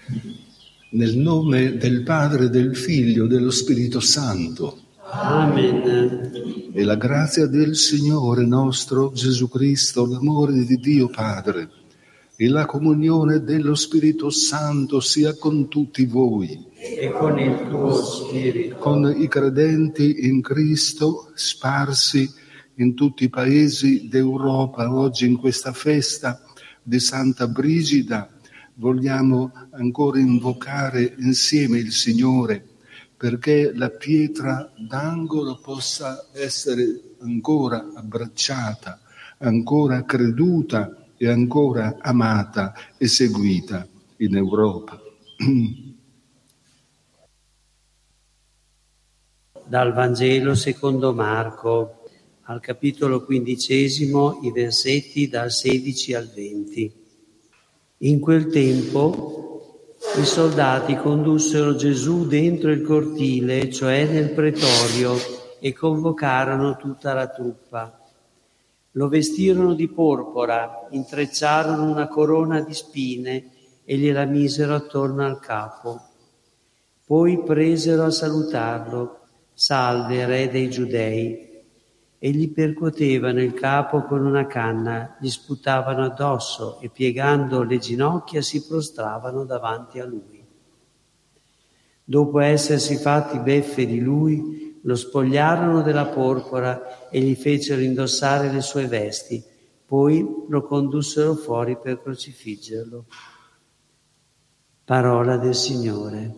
Nel nome del Padre, del Figlio, dello Spirito Santo. Amen. E la grazia del Signore nostro Gesù Cristo, l'amore di Dio Padre e la comunione dello Spirito Santo sia con tutti voi. E con il tuo spirito. Con i credenti in Cristo sparsi in tutti i paesi d'Europa oggi in questa festa di Santa Brigida, vogliamo ancora invocare insieme il Signore perché la pietra d'angolo possa essere ancora abbracciata, ancora creduta e ancora amata e seguita in Europa. Dal Vangelo secondo Marco, al capitolo 15, i versetti dal 16 al 20. In quel tempo i soldati condussero Gesù dentro il cortile, cioè nel pretorio, e convocarono tutta la truppa. Lo vestirono di porpora, intrecciarono una corona di spine e gliela misero attorno al capo. Poi presero a salutarlo: «Salve, Re dei Giudei!» E gli percuotevano il capo con una canna, gli sputavano addosso e, piegando le ginocchia, si prostravano davanti a lui. Dopo essersi fatti beffe di lui, lo spogliarono della porpora e gli fecero indossare le sue vesti, poi lo condussero fuori per crocifiggerlo. Parola del Signore.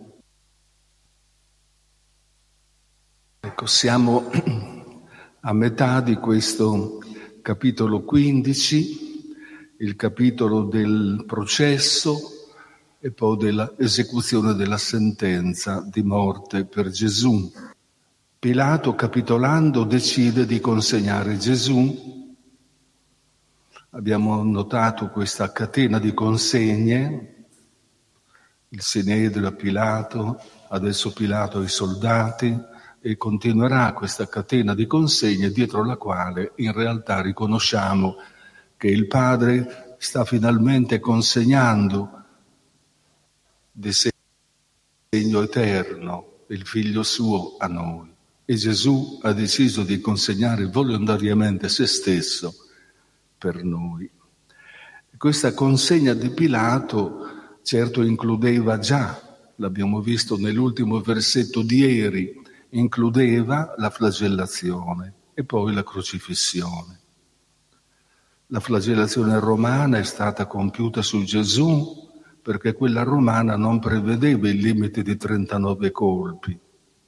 Ecco, siamo a metà di questo capitolo 15, il capitolo del processo e poi dell'esecuzione della sentenza di morte per Gesù. Pilato, capitolando, decide di consegnare Gesù. Abbiamo notato questa catena di consegne, il Sinedrio a Pilato, adesso Pilato ai soldati, e continuerà questa catena di consegne dietro la quale in realtà riconosciamo che il Padre sta finalmente consegnando di segno eterno il Figlio suo a noi. E Gesù ha deciso di consegnare volontariamente se stesso per noi. Questa consegna di Pilato certo includeva già, l'abbiamo visto nell'ultimo versetto di ieri, includeva la flagellazione e poi la crocifissione. La flagellazione romana è stata compiuta su Gesù perché quella romana non prevedeva il limite di 39 colpi.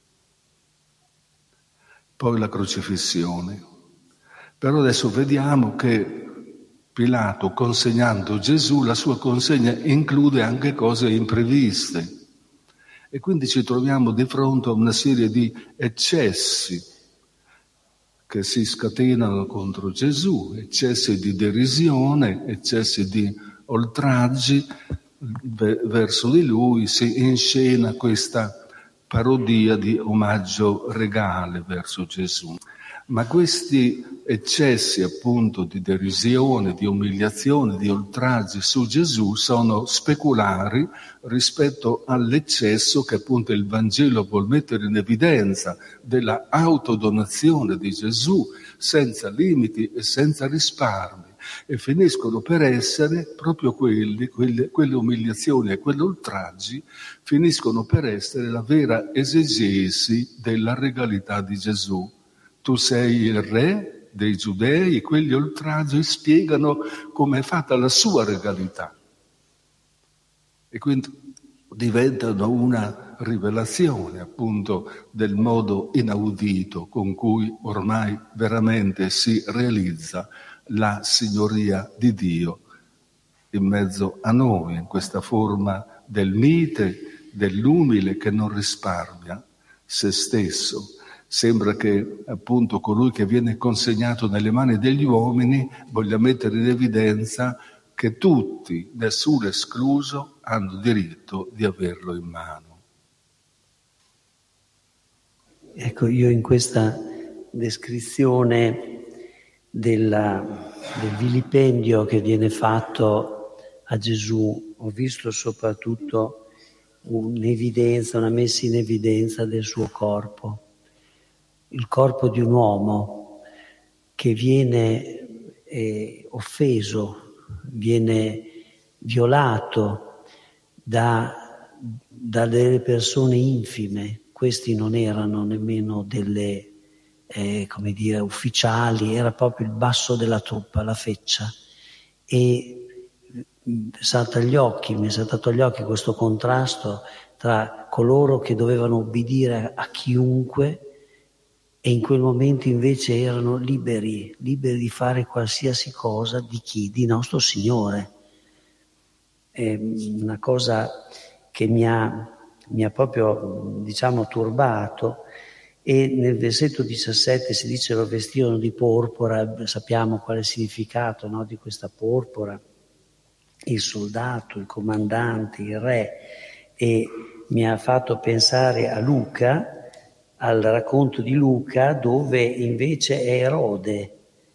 Poi la crocifissione. Però adesso vediamo che Pilato, consegnando Gesù, la sua consegna include anche cose impreviste. E quindi ci troviamo di fronte a una serie di eccessi che si scatenano contro Gesù, eccessi di derisione, eccessi di oltraggi verso di lui. Si inscena questa parodia di omaggio regale verso Gesù. Ma questi eccessi appunto di derisione, di umiliazione, di oltraggi su Gesù sono speculari rispetto all'eccesso che appunto il Vangelo vuol mettere in evidenza della autodonazione di Gesù senza limiti e senza risparmi, e finiscono per essere proprio quelle umiliazioni e quegli oltraggi finiscono per essere la vera esegesi della regalità di Gesù. Tu sei il re dei Giudei, quegli oltraggi spiegano come è fatta la sua regalità. E quindi diventano una rivelazione appunto del modo inaudito con cui ormai veramente si realizza la signoria di Dio in mezzo a noi, in questa forma del mite, dell'umile che non risparmia se stesso. Sembra che appunto colui che viene consegnato nelle mani degli uomini voglia mettere in evidenza che tutti, nessuno escluso, hanno diritto di averlo in mano. Ecco, io in questa descrizione del vilipendio che viene fatto a Gesù ho visto soprattutto un'evidenza, una messa in evidenza del suo corpo, il corpo di un uomo che viene offeso, viene violato da delle persone infime. Questi non erano nemmeno delle ufficiali, era proprio il basso della truppa, la feccia. E mi è saltato agli occhi questo contrasto tra coloro che dovevano obbedire a chiunque e in quel momento invece erano liberi di fare qualsiasi cosa di chi? Di nostro Signore. È una cosa che mi ha proprio, turbato. E nel versetto 17 si dice: lo vestirono di porpora. Sappiamo qual è il significato, no, di questa porpora. Il soldato, il comandante, il re. E mi ha fatto pensare a Luca, al racconto di Luca, dove invece è Erode,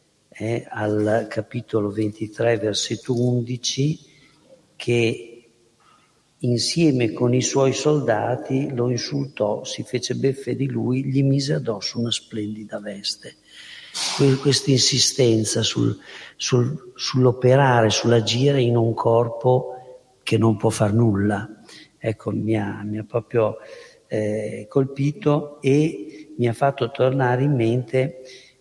al capitolo 23, versetto 11, che insieme con i suoi soldati lo insultò, si fece beffe di lui, gli mise addosso una splendida veste. Questa insistenza sull'operare, sull'agire in un corpo che non può far nulla. Ecco, mi ha proprio colpito, e mi ha fatto tornare in mente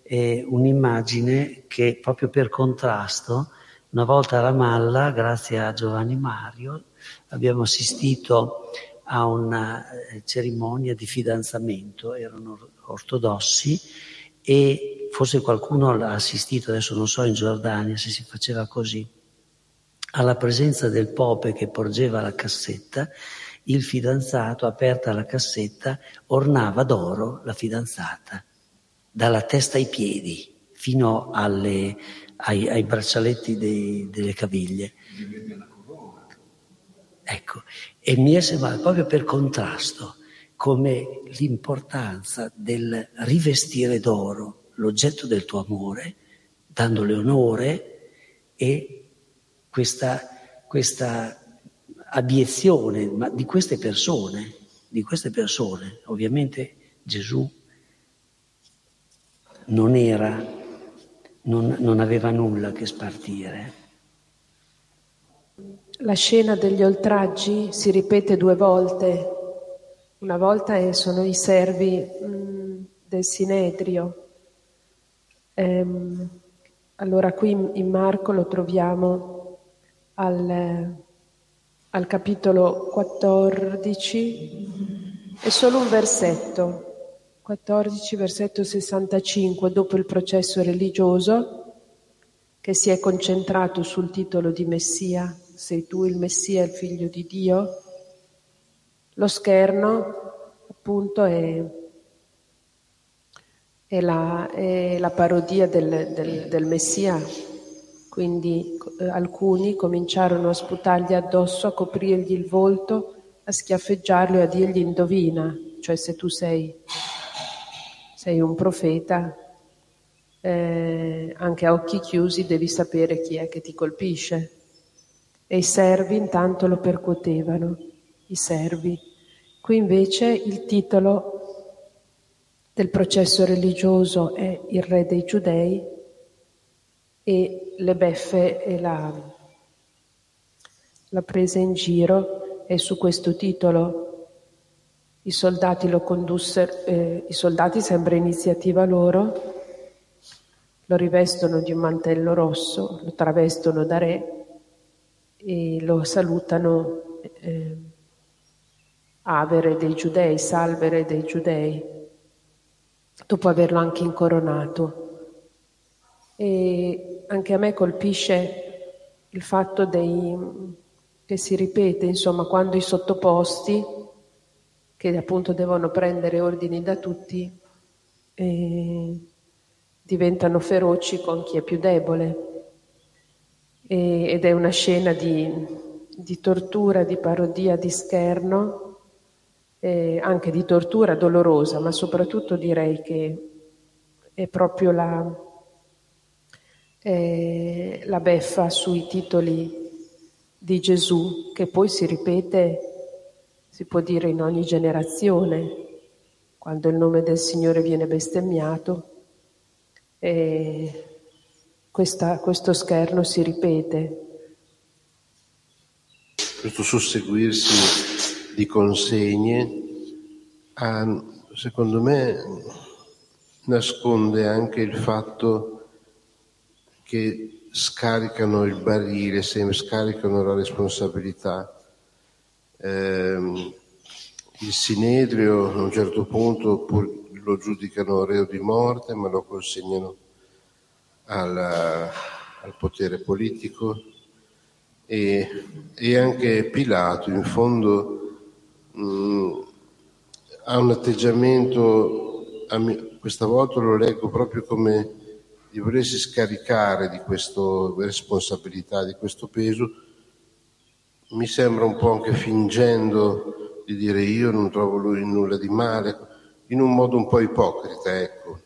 un'immagine che, proprio per contrasto, una volta a Ramallah, grazie a Giovanni Mario, abbiamo assistito a una cerimonia di fidanzamento. Erano ortodossi e forse qualcuno l'ha assistito, adesso non so in Giordania se si faceva così. Alla presenza del Pope che porgeva la cassetta, il fidanzato, aperta la cassetta, ornava d'oro la fidanzata, dalla testa ai piedi, fino ai braccialetti delle caviglie. Ecco, e mi è sembrato proprio per contrasto come l'importanza del rivestire d'oro l'oggetto del tuo amore, dandole onore, e questa abiezione di queste persone. Ovviamente Gesù non aveva nulla che spartire. La scena degli oltraggi si ripete 2 volte. Una volta sono i servi del Sinedrio. Allora qui in Marco lo troviamo al capitolo 14, è solo un versetto, 14 versetto 65, dopo il processo religioso che si è concentrato sul titolo di Messia. Sei tu il Messia, il Figlio di Dio? Lo scherno, appunto, è la parodia del Messia. Quindi alcuni cominciarono a sputargli addosso, a coprirgli il volto, a schiaffeggiarlo e a dirgli: indovina, cioè se tu sei un profeta, anche a occhi chiusi devi sapere chi è che ti colpisce. E i servi intanto lo percuotevano, i servi. Qui invece il titolo del processo religioso è il Re dei Giudei, e le beffe e la presa in giro è su questo titolo. I soldati lo condussero, i soldati, sembra iniziativa loro, lo rivestono di un mantello rosso, lo travestono da re e lo salutano Avere dei Giudei, Salvere dei Giudei, dopo averlo anche incoronato. E anche a me colpisce il fatto che si ripete, insomma, quando i sottoposti, che appunto devono prendere ordini da tutti, diventano feroci con chi è più debole. Ed è una scena di tortura, di parodia, di scherno, anche di tortura dolorosa, ma soprattutto direi che è proprio la beffa sui titoli di Gesù, che poi si ripete si può dire in ogni generazione, quando il nome del Signore viene bestemmiato, e questo scherno si ripete. Questo susseguirsi di consegne, secondo me, nasconde anche il fatto che scaricano il barile, scaricano la responsabilità. Il Sinedrio a un certo punto lo giudicano reo di morte, ma lo consegnano al potere politico, e anche Pilato in fondo ha un atteggiamento, questa volta lo leggo proprio come di volersi scaricare di questa responsabilità, di questo peso. Mi sembra un po' anche fingendo di dire io non trovo lui nulla di male, in un modo un po' ipocrita, ecco.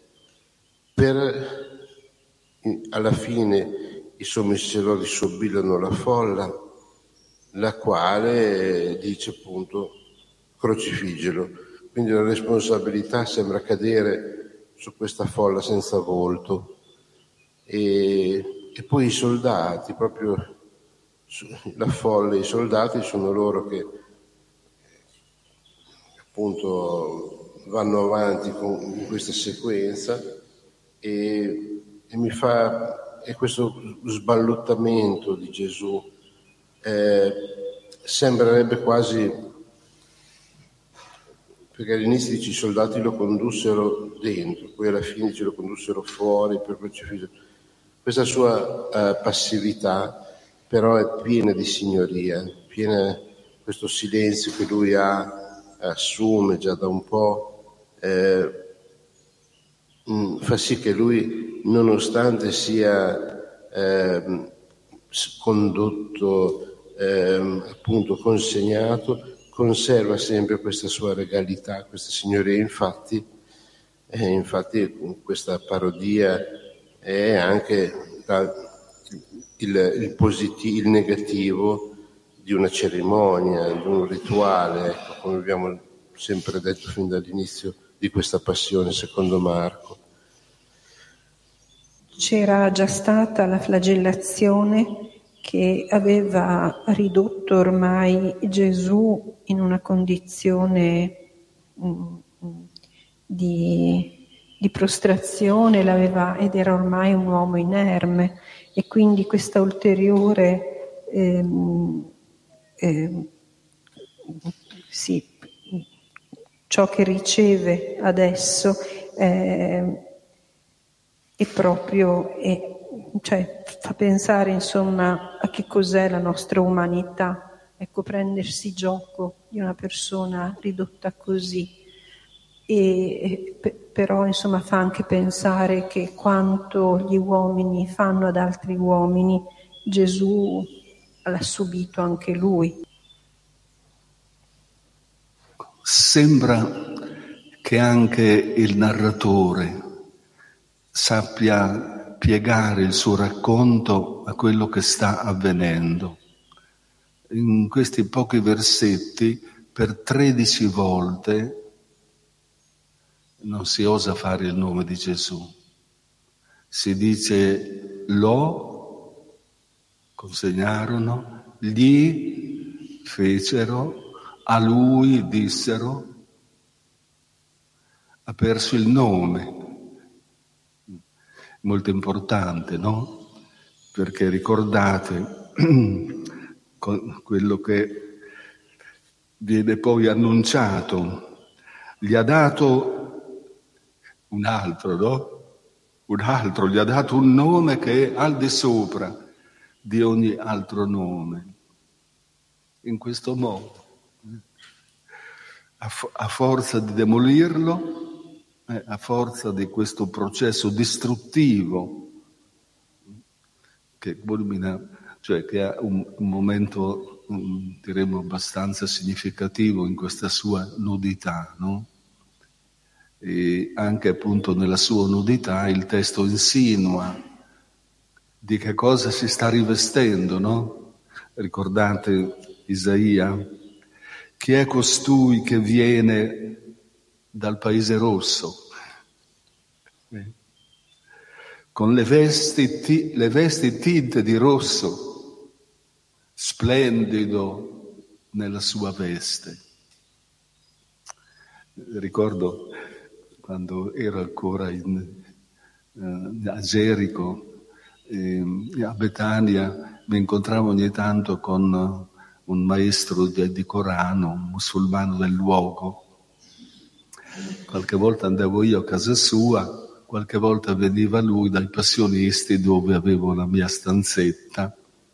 Alla fine i sommisserori sobillano la folla, la quale dice appunto crocifiggelo. Quindi la responsabilità sembra cadere su questa folla senza volto. E poi i soldati, proprio la folla, i soldati sono loro che appunto vanno avanti in questa sequenza, e questo sballottamento di Gesù sembrerebbe quasi, perché all'inizio dice i soldati lo condussero dentro, poi alla fine lo condussero fuori per crocifiggere. Questa sua passività però è piena di signoria, piena questo silenzio che lui assume già da un po', fa sì che lui, nonostante sia condotto, appunto consegnato, conserva sempre questa sua regalità, questa signoria. Infatti questa parodia è anche il negativo di una cerimonia, di un rituale, ecco, come abbiamo sempre detto fin dall'inizio di questa passione secondo Marco. C'era già stata la flagellazione che aveva ridotto ormai Gesù in una condizione di prostrazione, ed era ormai un uomo inerme, e quindi questa ulteriore ciò che riceve adesso fa pensare insomma a che cos'è la nostra umanità, ecco, prendersi gioco di una persona ridotta così, però insomma fa anche pensare che quanto gli uomini fanno ad altri uomini, Gesù l'ha subito anche lui. Sembra che anche il narratore sappia piegare il suo racconto a quello che sta avvenendo. In questi pochi versetti, per 13 volte, non si osa fare il nome di Gesù. Si dice lo consegnarono, gli fecero, a lui dissero. Ha perso il nome. Molto importante, no? Perché ricordate quello che viene poi annunciato. Gli ha dato un altro, no? Un altro, gli ha dato un nome che è al di sopra di ogni altro nome. In questo modo, a forza di demolirlo, a forza di questo processo distruttivo che culmina, cioè che ha un momento, diremmo, abbastanza significativo in questa sua nudità, no? E anche appunto nella sua nudità il testo insinua di che cosa si sta rivestendo, no? Ricordate Isaia? chi è costui che viene dal paese rosso? Con le vesti tinte di rosso, splendido nella sua veste. Ricordo quando ero ancora a Gerico, a Betania, mi incontravo ogni tanto con un maestro di Corano, un musulmano del luogo. Qualche volta andavo io a casa sua, qualche volta veniva lui dai passionisti dove avevo la mia stanzetta,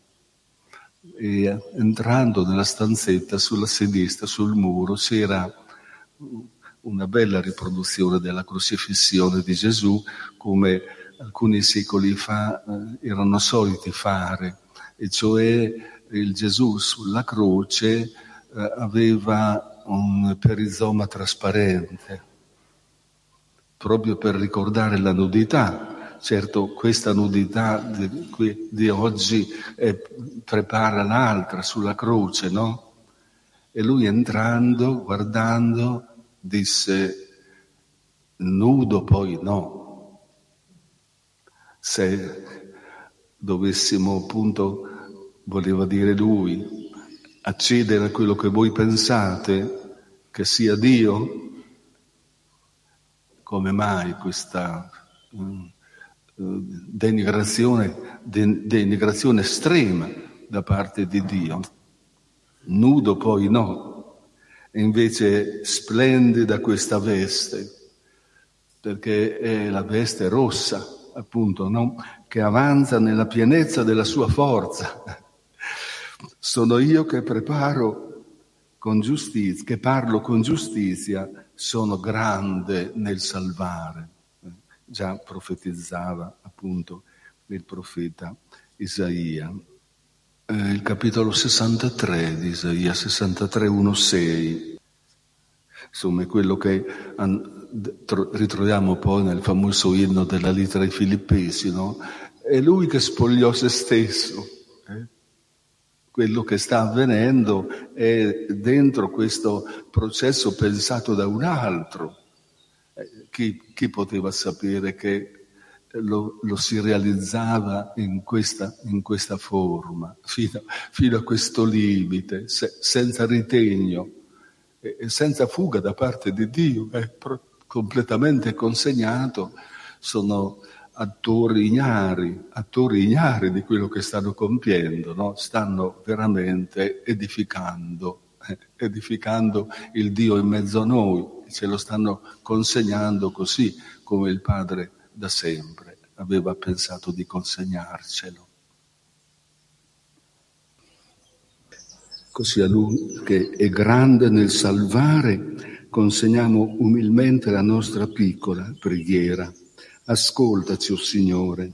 e entrando nella stanzetta sulla sinistra, sul muro, c'era una bella riproduzione della crocifissione di Gesù, come alcuni secoli fa erano soliti fare, e cioè il Gesù sulla croce aveva un perizoma trasparente, proprio per ricordare la nudità. Certo, questa nudità di oggi prepara l'altra sulla croce, no? E lui entrando, guardando, disse: nudo poi no. Se dovessimo, appunto, voleva dire lui, accedere a quello che voi pensate che sia Dio, come mai questa denigrazione estrema da parte di Dio? Nudo poi no. E invece splendida questa veste, perché è la veste rossa, appunto, no? Che avanza nella pienezza della sua forza. Sono io che preparo con giustizia, che parlo con giustizia, sono grande nel salvare. Già profetizzava appunto il profeta Isaia. Il capitolo 63 di Isaia, 63, 1-6, insomma è quello che ritroviamo poi nel famoso inno della lettera ai Filippesi, no? È lui che spogliò se stesso. Quello che sta avvenendo è dentro questo processo pensato da un altro. Chi poteva sapere che lo si realizzava in questa forma, fino a questo limite, senza ritegno e senza fuga da parte di Dio, completamente consegnato. Sono attori ignari di quello che stanno compiendo, no? Stanno veramente edificando il Dio in mezzo a noi, ce lo stanno consegnando così come il Padre da sempre aveva pensato di consegnarcelo. Così a Lui, che è grande nel salvare, consegniamo umilmente la nostra piccola preghiera. Ascoltaci, o Signore.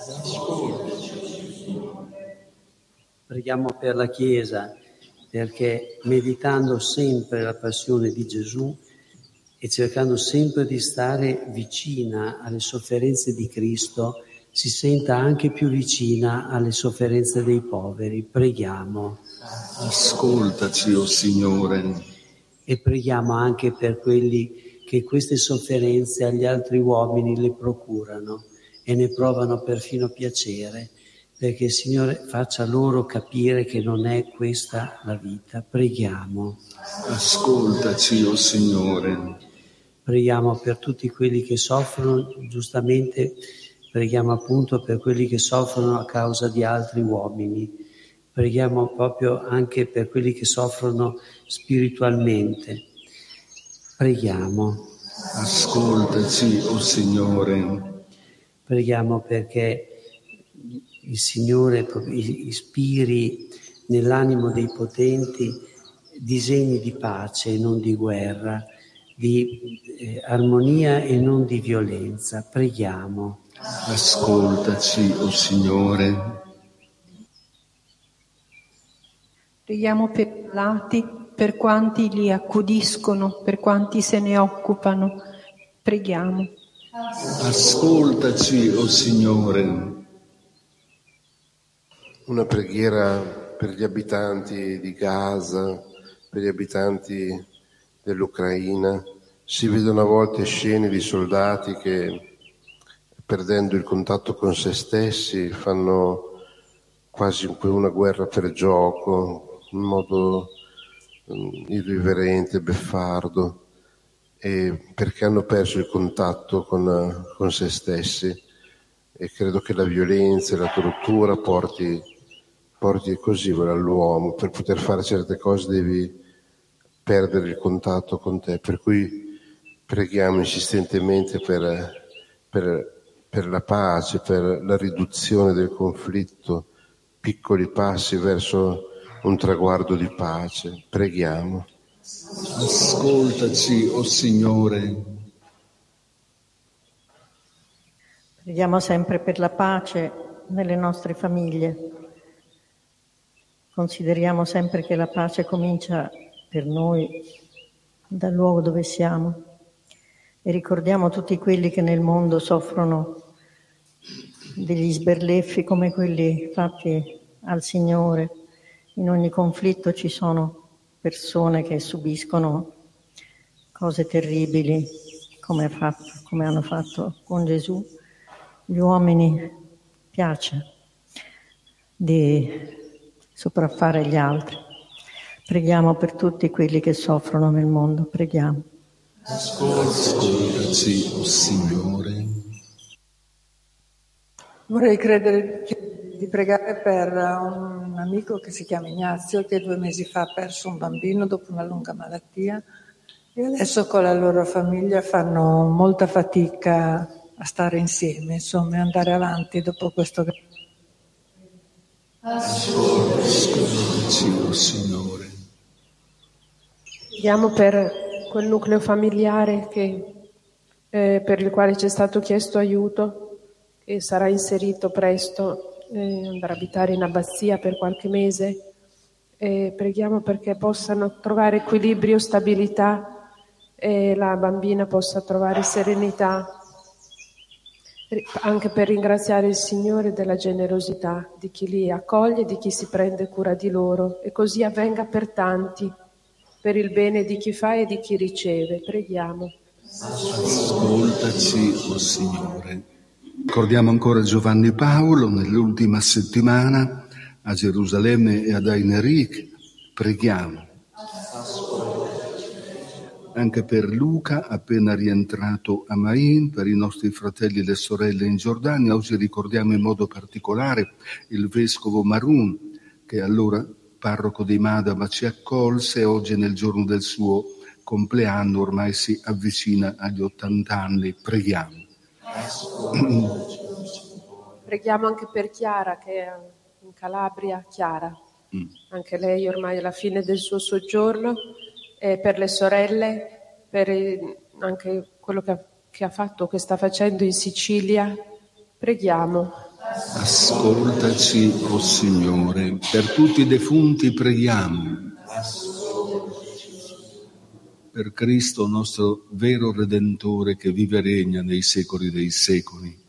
Preghiamo per la Chiesa, perché meditando sempre la passione di Gesù e cercando sempre di stare vicina alle sofferenze di Cristo, si senta anche più vicina alle sofferenze dei poveri. Preghiamo. Ascoltaci, o Signore. E preghiamo anche per quelli che queste sofferenze agli altri uomini le procurano e ne provano perfino piacere, perché il Signore faccia loro capire che non è questa la vita. Preghiamo. Ascoltaci, o Signore. Preghiamo per tutti quelli che soffrono, giustamente preghiamo appunto per quelli che soffrono a causa di altri uomini. Preghiamo proprio anche per quelli che soffrono spiritualmente. Preghiamo. Ascoltaci, o Signore. Preghiamo perché il Signore ispiri nell'animo dei potenti disegni di pace e non di guerra, di armonia e non di violenza. Preghiamo. Ascoltaci, o Signore. Preghiamo per i malati, per quanti li accudiscono, per quanti se ne occupano. Preghiamo. Ascoltaci, o Signore. Una preghiera per gli abitanti di Gaza, per gli abitanti dell'Ucraina. Si vedono a volte scene di soldati che, perdendo il contatto con se stessi, fanno quasi una guerra per gioco, in modo irriverente, beffardo, perché hanno perso il contatto con se stessi. E credo che la violenza e la tortura porti così all'uomo. Per poter fare certe cose devi perdere il contatto con te, per cui preghiamo insistentemente per la pace, per la riduzione del conflitto, piccoli passi verso un traguardo di pace. Preghiamo. Ascoltaci, o Signore. Preghiamo sempre per la pace nelle nostre famiglie. Consideriamo sempre che la pace comincia per noi dal luogo dove siamo e ricordiamo tutti quelli che nel mondo soffrono degli sberleffi come quelli fatti al Signore. In ogni conflitto ci sono persone che subiscono cose terribili come hanno fatto con Gesù. Gli uomini piace di sopraffare gli altri. Preghiamo per tutti quelli che soffrono nel mondo, preghiamo. Ascoltaci, o Signore. Vorrei credere di pregare per un amico che si chiama Ignazio, che 2 mesi fa ha perso un bambino dopo una lunga malattia e adesso con la loro famiglia fanno molta fatica a stare insieme, insomma, e andare avanti dopo questo. Ascoltaci, o Signore. Preghiamo per quel nucleo familiare per il quale ci è stato chiesto aiuto, che sarà inserito presto, andrà a abitare in abbazia per qualche mese. Preghiamo perché possano trovare equilibrio, stabilità e la bambina possa trovare serenità, anche per ringraziare il Signore della generosità di chi li accoglie, di chi si prende cura di loro, e così avvenga per tanti, per il bene di chi fa e di chi riceve. Preghiamo. Ascoltaci, o Signore. Ricordiamo ancora Giovanni Paolo nell'ultima settimana a Gerusalemme e ad Aineric. Preghiamo. Anche per Luca, appena rientrato a Main, per i nostri fratelli e le sorelle in Giordania. Oggi ricordiamo in modo particolare il vescovo Marun, che allora parroco di Madaba ci accolse e oggi nel giorno del suo compleanno ormai si avvicina agli 80 anni. Preghiamo. Preghiamo anche per Chiara, che è in Calabria. Chiara, anche lei ormai alla fine del suo soggiorno, e per le sorelle, per anche quello che ha fatto, che sta facendo in Sicilia. Preghiamo. Ascoltaci, o Signore. Per tutti i defunti preghiamo. Per Cristo, nostro vero Redentore, che vive e regna nei secoli dei secoli.